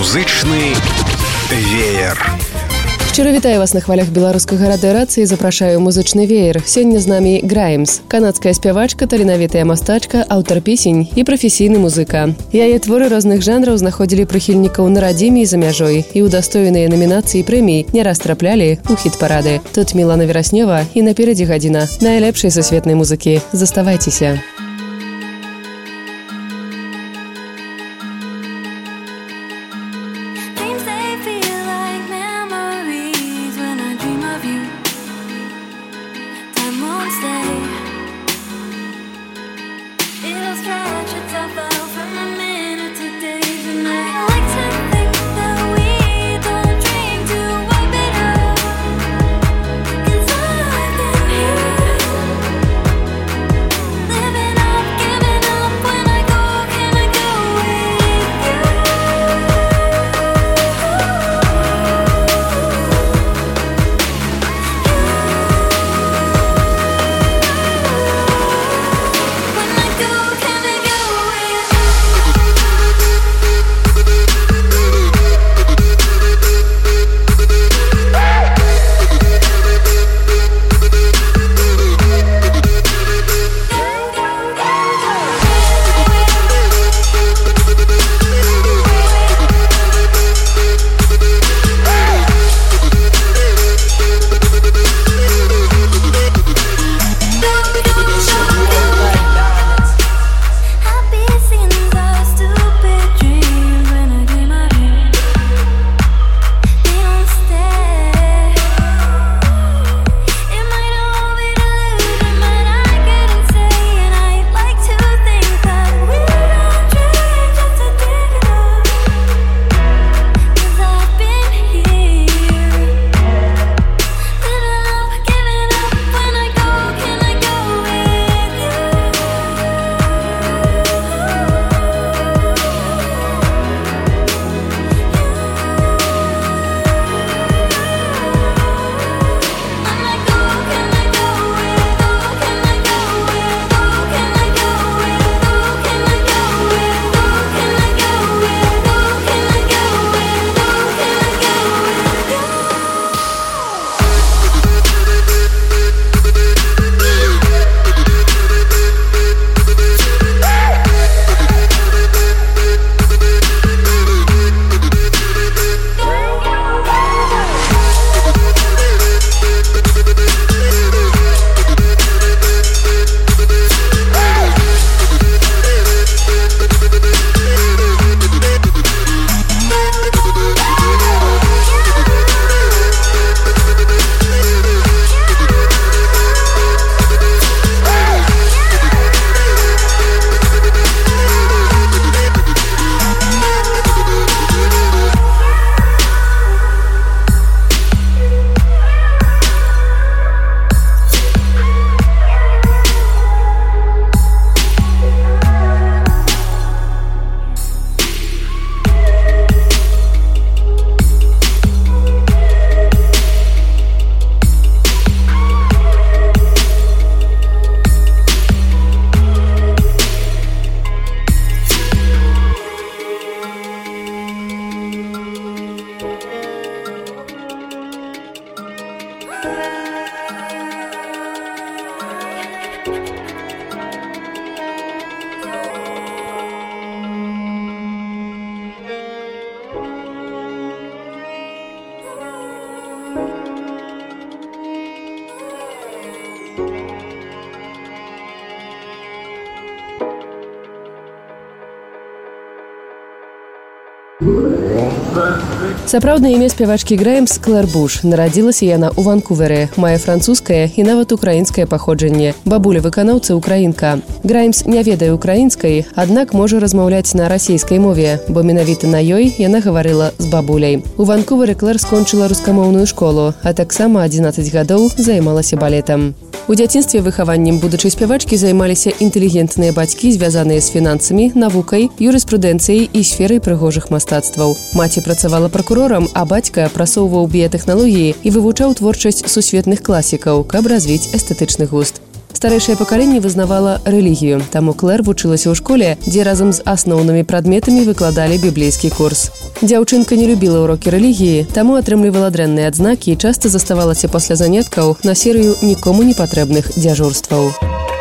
Музычны веер. Шчыра вітаю вас на хвалях беларускага радыёрацыі, запрашаю музычны веер. Сёння з намі Граймс, канадская спявачка, таленавітая мастачка, аўтар песень і прафесійны музыка. Яе творы розных жанраў знаходзілі прыхільнікаў на радзіме і за мяжой, і ўдастоеныя намінацыі прэмій не раз траплялі ў хіт-парады. Тут Мілана Вераснёва і наперадзе гадзіна найлепшай сусветнай музыкі. Заставайцеся. Сапраўднае імя спявачкі Граймс Клэр Буш. Нарадзілася яна ў Ванкуверы, мае французскае і нават украінскае паходжанне. Бабуля выканаўца украінка. Граймс не ведае украінскай, аднак можа размаўляць на расійскай мове, бо менавіта на ёй яна гаварыла з бабуляй. У Ванкуверы Клэр скончыла рускамоўную школу, а таксама 11 гадоў займалася балетам. У дзяцінстве выхаваннем будучай спявачкі займаліся інтэлігентныя бацькі, звязаныя з фінансамі, навукай, юрыспрудэнцыяй і сферай прыгожых мастацтваў. Маці працавала пракурорам, а бацька прасоўваў біятэхналогіі і вывучаў творчасць сусветных класікаў, каб развіць эстэтычны густ. З Старэйшае пакаленне вызнавала рэлігію, таму Клэр вучылася ў школе, дзе разам з асноўнымі прадметамі выкладалі біблейскі курс. Дзяўчынка не любіла ўрокі рэлігіі, таму атрымлівала дрэнныя адзнакі і часта заставалася пасля заняткаў на серыю нікому не патрэбных дзяжурстваў.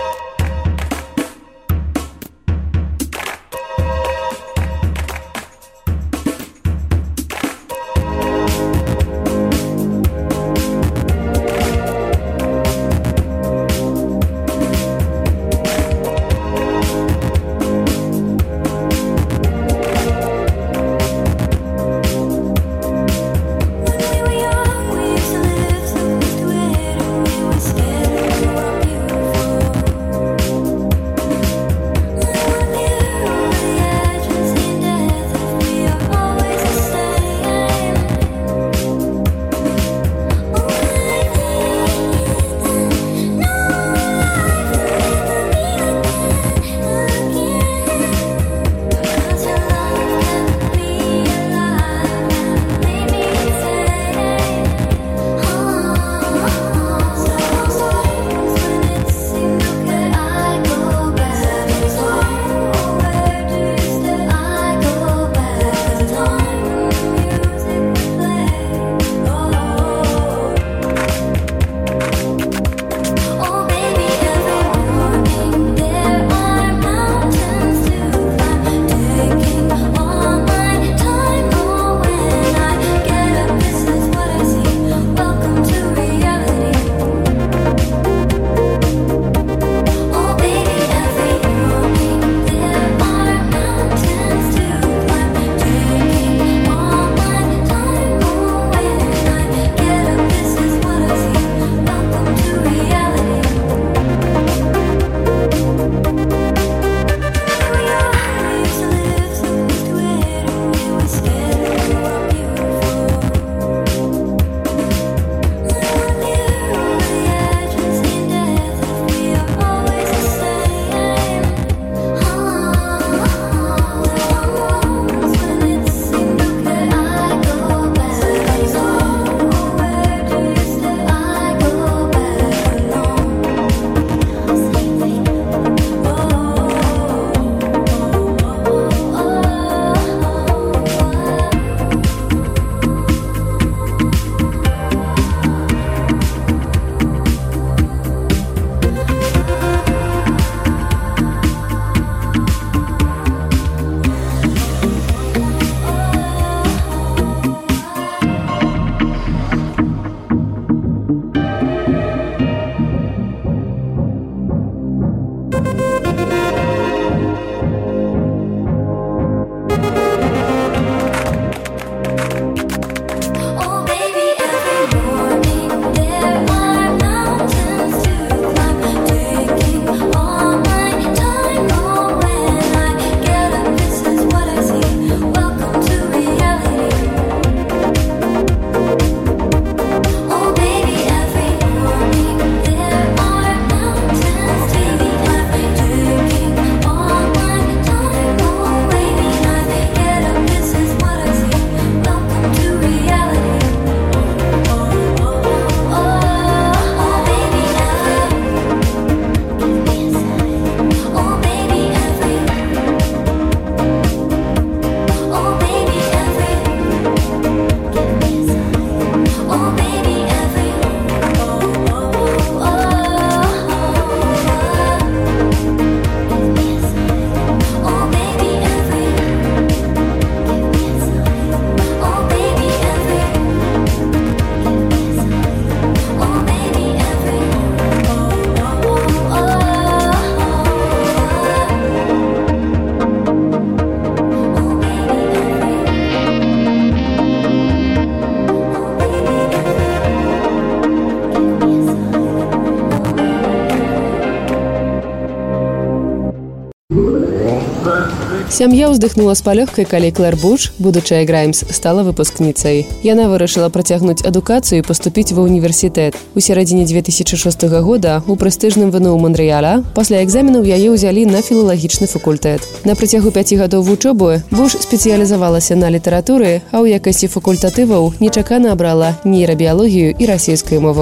Сям'я ўздыхнула з палёгкай, калі Клэр Буш, будучая Граймс, стала выпускніцай. Яна вырашыла працягнуць адукацыю і паступіць ва ўніверсітэт. У сярэдзіне 2006 года у прэстыжным ВНУ Монрэаля пасля экзаменаў яе ўзялі на філалагічны факультэт. На працягу 5 гадоў вучобы Буш спецыялізавалася на літаратуры, а ў якасці факультатываў нечакана абрала нейрабіялогію і расійскую мову.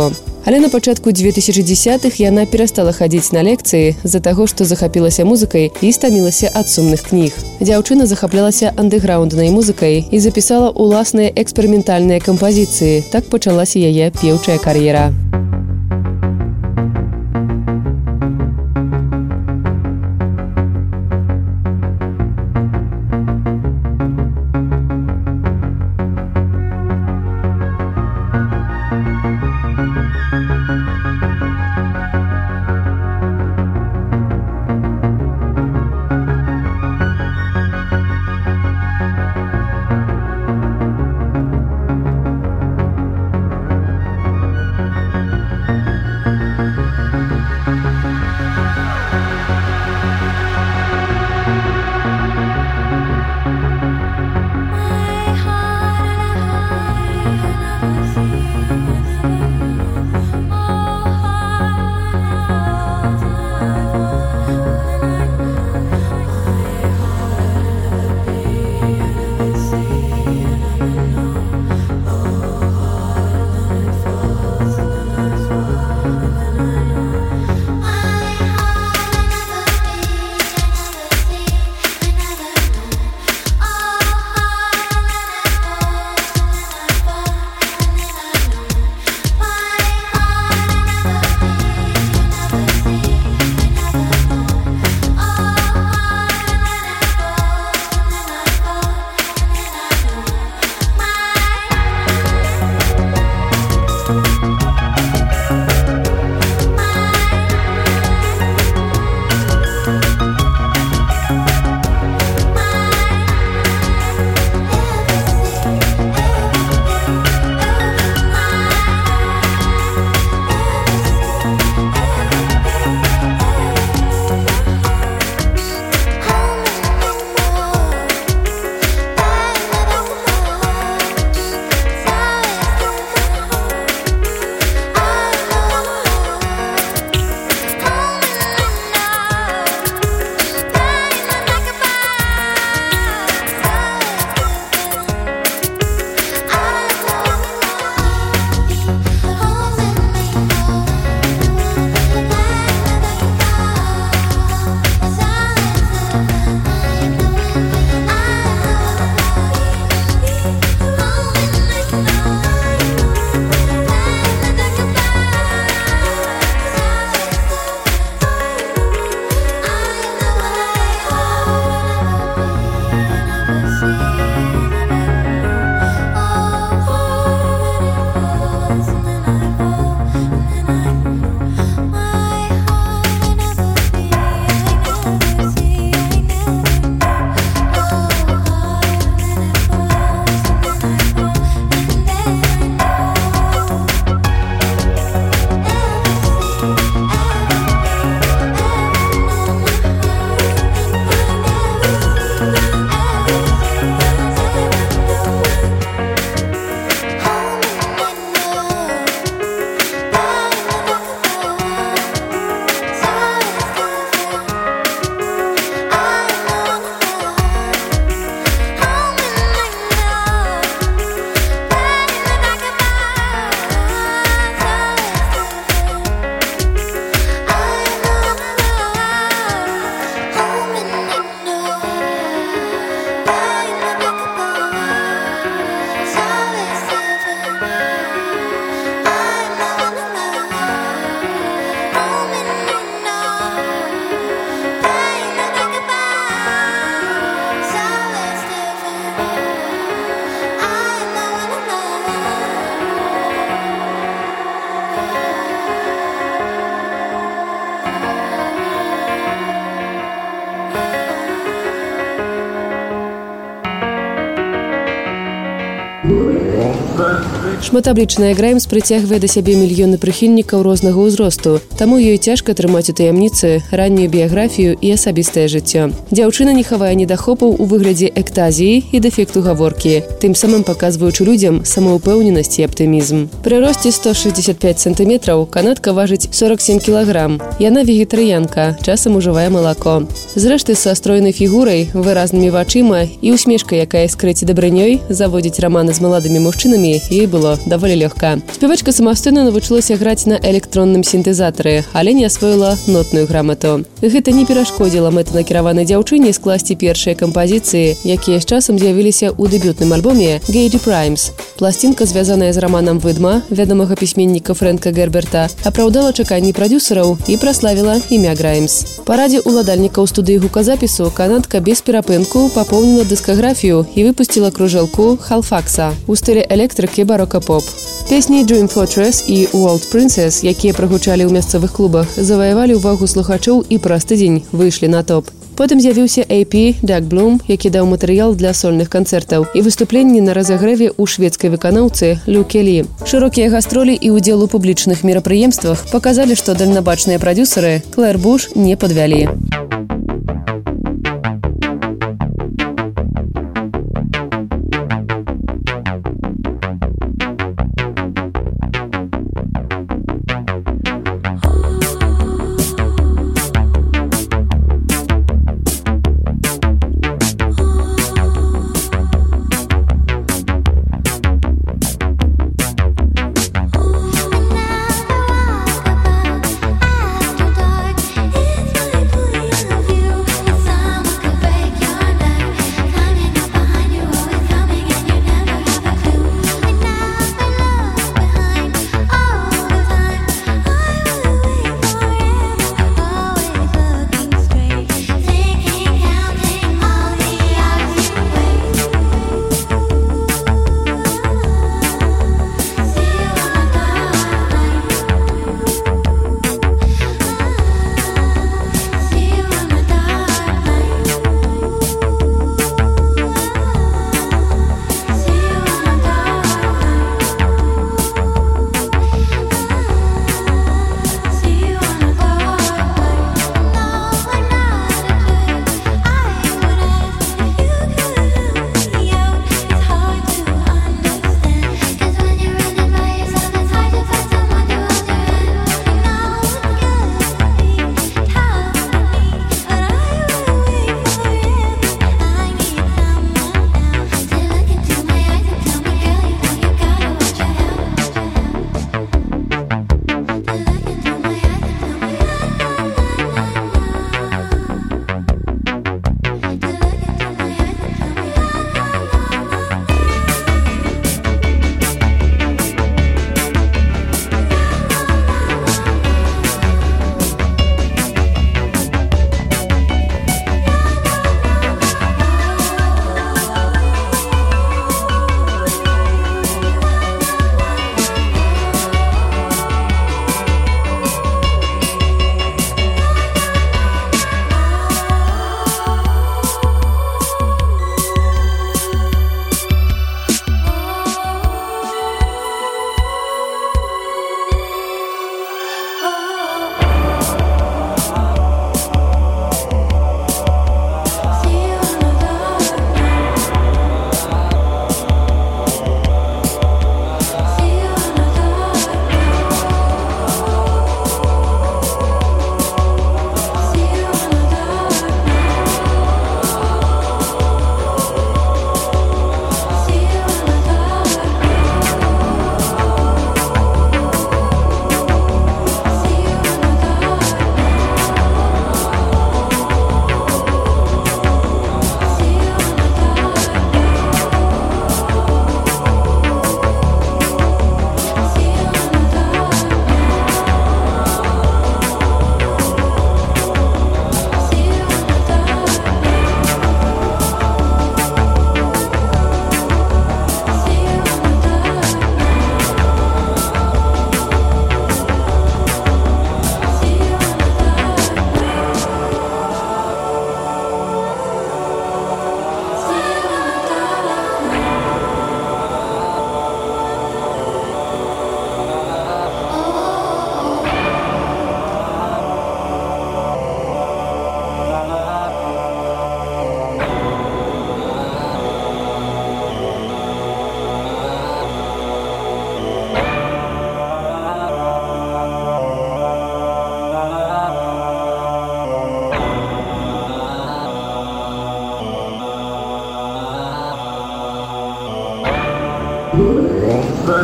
Але на пачатку 2010-х яна перастала хадзіць на лекцыі з-за таго, што захапілася музыкай і стамілася ад сумных кніг. Дзяўчына захаплялася андэграўнднай музыкай і запісала ўласныя эксперыментальныя кампазіцыі. Так пачалася яе пеўчая кар'ера. Шматаблічная Граймс прыцягвае да сябе мільёны прыхільнікаў рознага ўзросту, таму ёй цяжка трымаць у таямніцы раннюю біяграфію і асабістае жыццё. Дзяўчына не хавае недахопаў у выглядзе эктазіі і дэфекту гаворкі, тым самым паказваючы людзям самаўпэўненасць і аптымізм. Пры росце 165 сантыметраў канадка важыць 47 кілаграм. Яна вегетарыянка, часам ужывае малако. Зрэшты, са стройнай фігурай, выразнымі вачыма і усмешкай, якая скрыць дабрынёй, заводзіць раманы з маладымі мужчынамі, ёй было было даволі лёгка. Спявачка самастойна навучылася граць на электронным сінтэзатары, але не асвоіла нотную грамату. Гэта не перашкодзіла мэтанакіраванай дзяўчыне скласці першыя кампазіцыі, якія з часам з'явіліся ў дэбютным альбоме «Gage Primes». Пласцінка, звязаная з раманам «Выдма» вядомага пісьменніка Фрэнка Герберта, апраўдала чаканні прадюсераў і праславіла імя Граймс. Па радзе ўладальнікаў студыі гуказапісу канадка без перапынку папоўніла дыскаграфію і выпусціла кружэлку «Халфакса» у стылі электрыкі барока-поп. Песні «Dream Fortress» і «World Princess», якія прагучалі ў мясцовых клубах, заваявалі ўвагу слухачоў і праз тыдзень выйшлі на топ. Потым з'явіўся AP Doug Bloom, які даў матэрыял для сольных канцэртаў і выступленні на разагрэве ў шведскай выканаўцы Лю Келі. Шырокія гастролі і ўдзел у публічных мерапрыемствах паказалі, што дальнабачныя прадюсеры Клэр Буш не падвялі.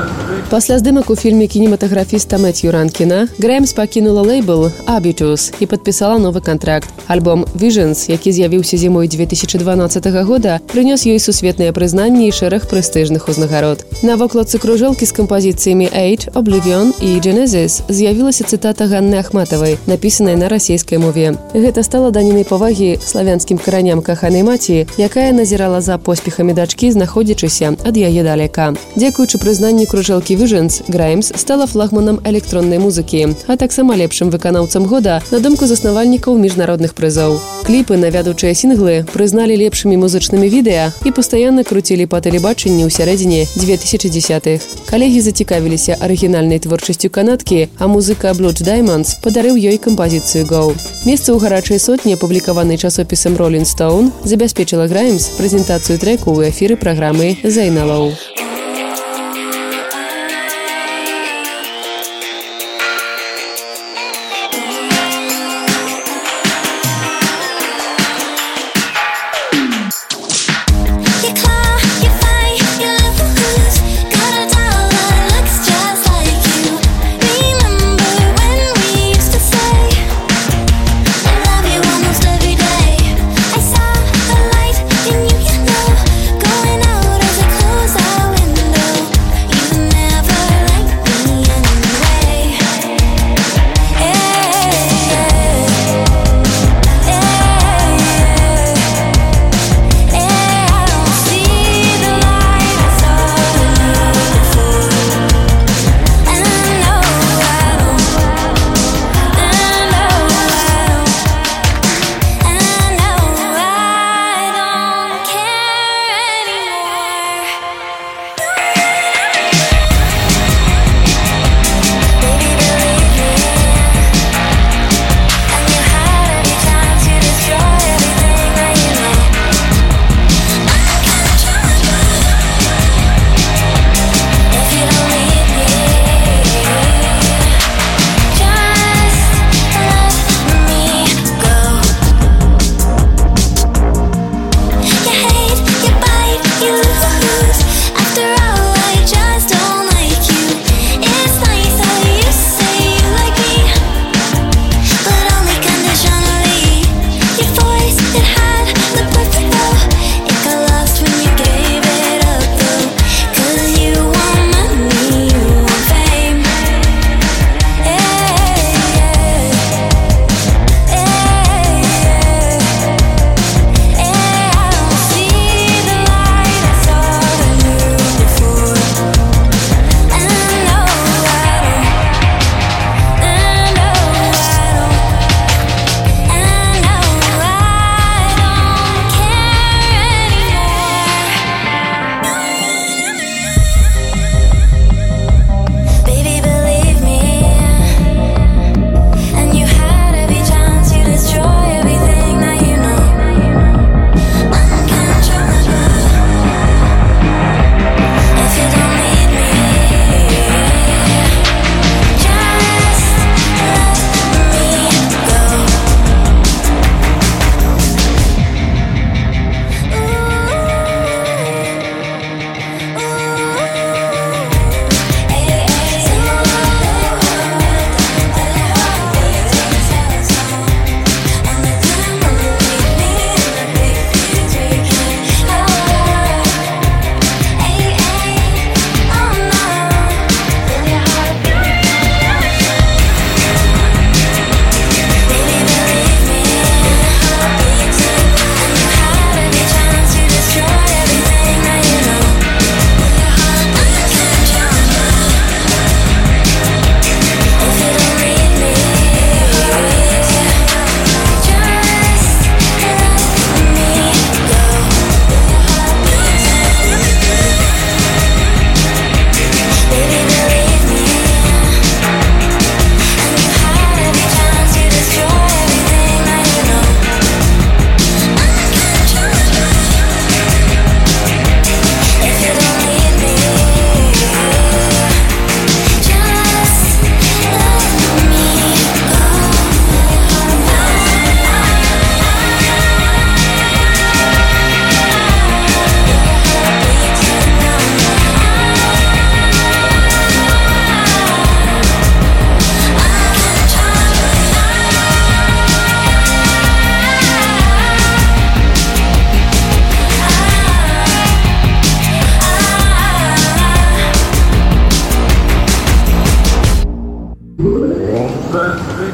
Пасля здымак у фільме кінематаграфіста Мэцью Ранкіна Граймс пакінула лейбл Habitus і падпісала новы кантракт. Альбом Visions, які з'явіўся зімой 2012 года, прынёс ёй сусветнае прызнанне і шэраг прэстыжных узнагарод. На вокладцы кружэлкі з кампазіцыямі Age, Oblivion і Genesis з'явілася цытата Ганны Ахматавай, напісаная на расейскай мове. Гэта стала данінай павагі славянскім караням каханай маці, якая назірала за поспехамі дачкі, знаходзячыся ад яе далека. Дзякуючы прызнанню кружэлкі Visions, Граймс стала флагманам электроннай музыкі, а таксама лепшым выканаўцам года на думку заснавальнікаў міжнародных прызоў. Кліпы на вядучыя сінглы прызналі лепшымі музычнымі відэа і пастаянна круцілі па тэлебачанні ў сярэдзіне 2010-х. Калегі зацікавіліся арыгінальнай творчасцю канадкі, а музыка Blood Diamonds падарыў ёй кампазіцыю Go. Месца ў гарачай сотні, апублікаванай часопісам Rolling Stone, забяспечыла Граймс прэзентацыю трэку ў эфіры праграмы Зайна Лоу. Going out as I close out.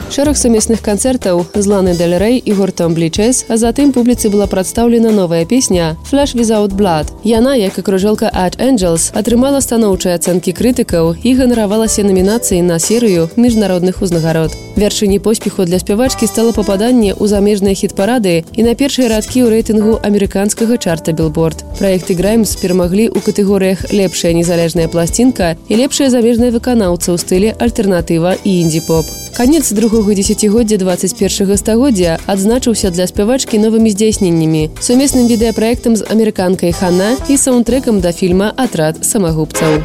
Шэраг сумесных канцэртаў з Ланай Дель Рэй і гуртом Bleachers, а затым публіцы была прадстаўлена новая песня «Flesh Without Blood». Яна, як і кружэлка Art Angels, атрымала станоўчыя ацэнкі крытыкаў і ганаравалася намінацыяй на серыю міжнародных узнагарод. Вяршыняй поспеху для спявачкі стала пападанне ў замежныя хіт-парады і на першыя радкі ў рэйтынгу амерыканскага чарта Billboard. Праекты Grimes перамаглі ў катэгорыях «Лепшая незалежная пласцінка» і «Лепшая замежная выканаўца» ў стылі альтэрнатыва і інді-поп. Канец другога дзесяцігоддзя 21-го стагоддзя адзначыўся для спявачкі новымі здзейсненнямі, сумесным відэапраектам з амерыканкай Хана і саундтрэкам да фільма «Атрад самагубцаў».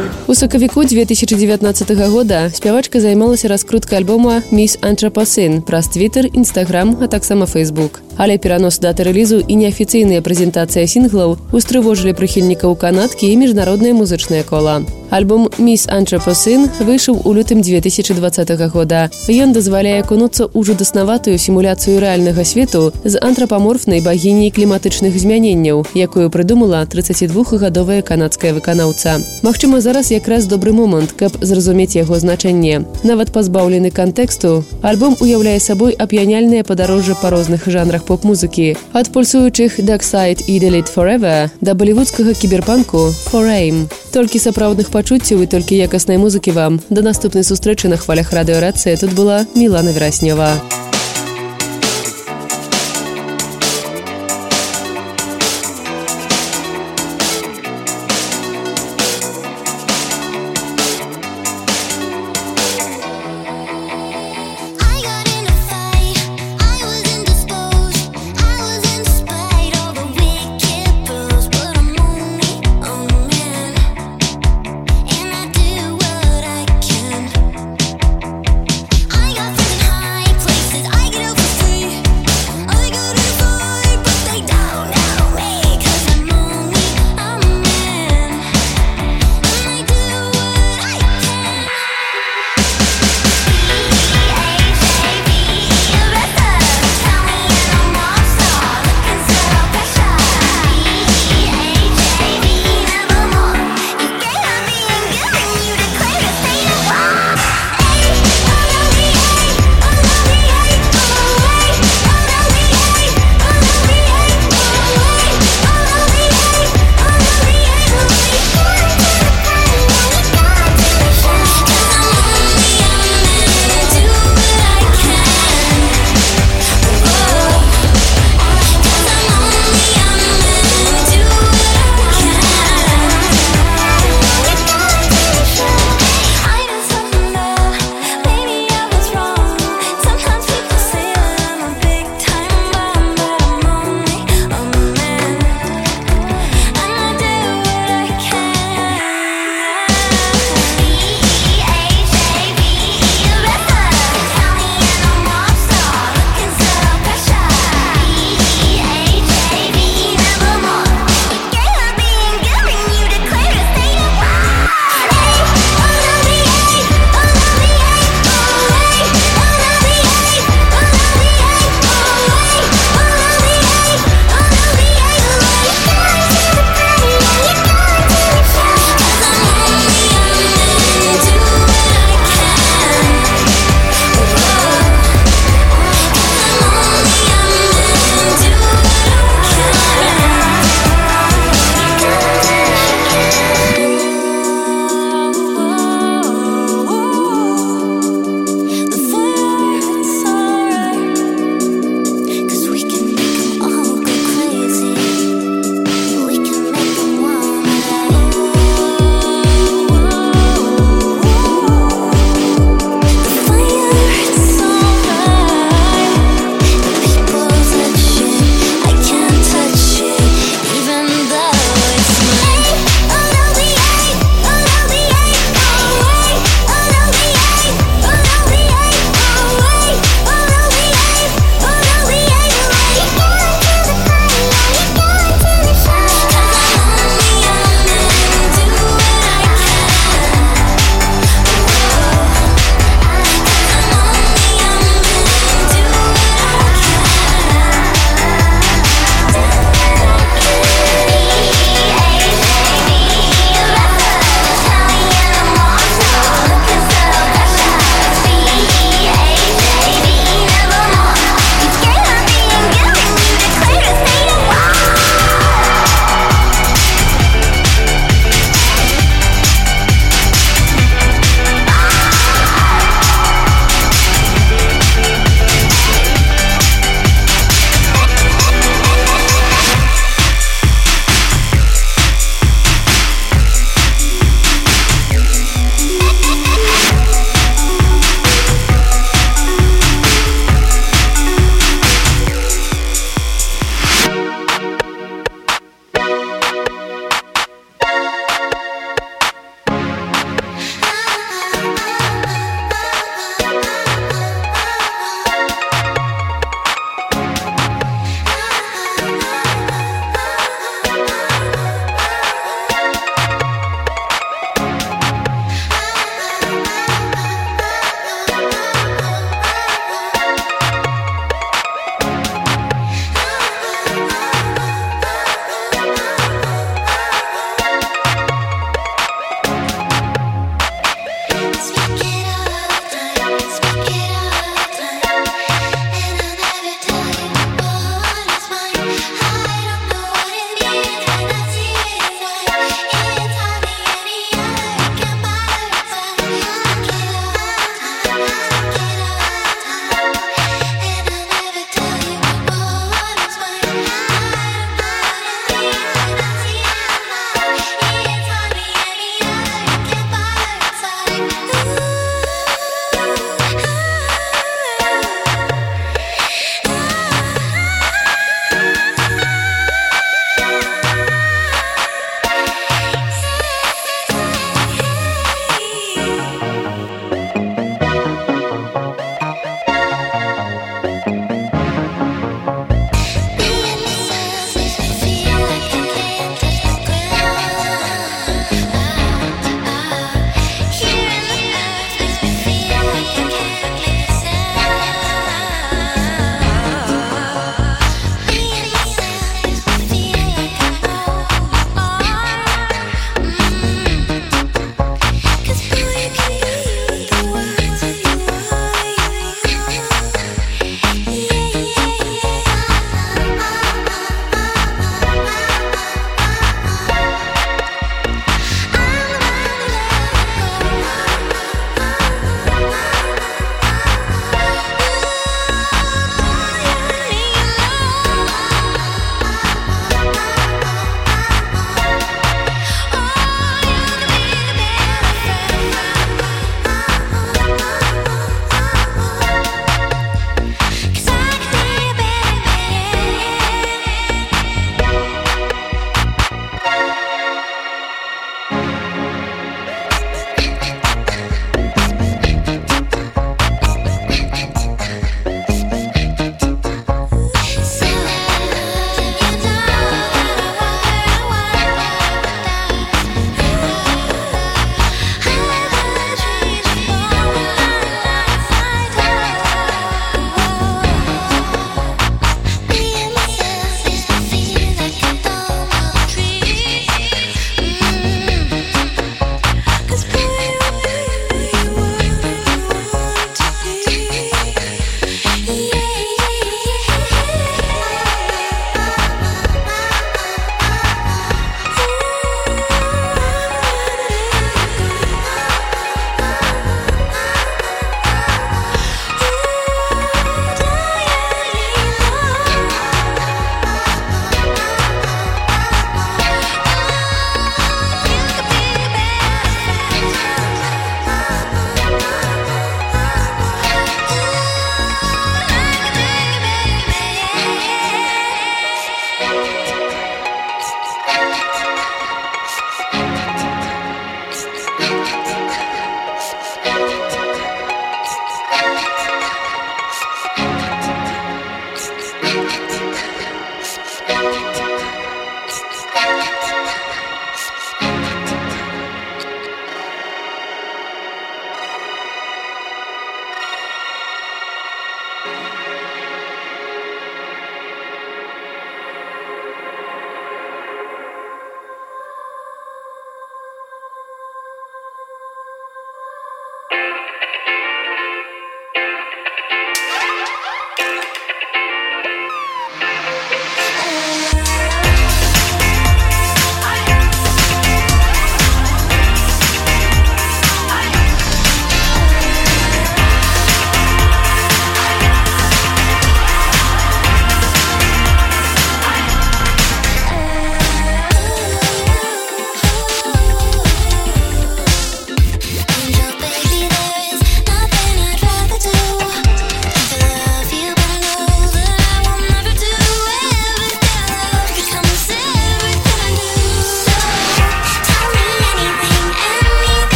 У сакавіку 2019 года спявачка займалася раскруткай альбома «Miss Anthropocene» праз Twitter, Instagram, а таксама Facebook. Але перанос даты рэлізу і неафіцыйная прэзентацыя сінглаў устрывожылі прыхільнікаў канадкі і міжнароднае музычнае кола. Альбом «Miss Anthropocene» выйшаў у лютым 2020 года. Ён дазваляе акунуцца ў жудаснаватую сімуляцыю рэальнага свету з антрапаморфнай багіняй кліматычных змяненняў, якую прыдумала 32гадовая канадская выканаўца. Магчыма, зараз якраз добры момант, каб зразумець яго значэнне. Нават пазбаўлены кантэксту, альбом уяўляе сабой ап'яняльнае падарожжа па розных жанрах поп-музыкі. Ад пульсуючых «Dark Side» і «Delete Forever» да балівудскага кіберпанку «For Aim». Толькі сапраўдных пачуццяў і толькі якаснай музыкі вам. Да наступнай сустрэчы на хвалях радыёрацыі. Тут была Мілана Вераснёва. Places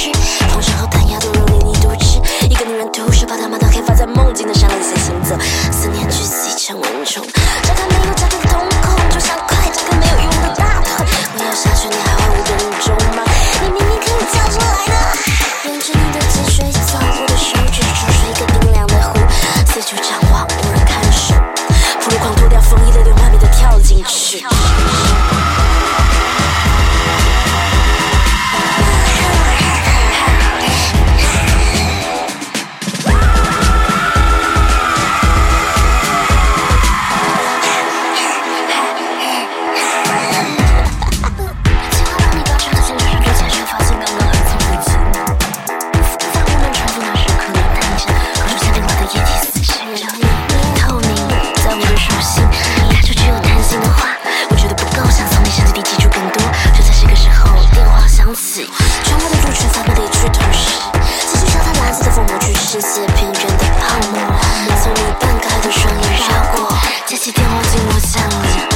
绪，风声和弹牙都揉捏你肚脐，一个女人徒手把她骂到黑发在梦境的山里先行走，思念聚集成蚊虫，张开没有夹住的瞳孔，就像快张开没有用的大腿，我要下去你还会无动于衷吗？你明明可以叫出来的，沿着你的脊髓走，我的手指注入一个冰凉的湖，四处张望无人看守，俘虏狂脱掉风衣，泪流满面的跳进去。穿过的路全洒满了一句同时，继续笑他蓝色的疯魔去世界边缘的泡沫，从你半开的双眼绕过，接起电话进我家里。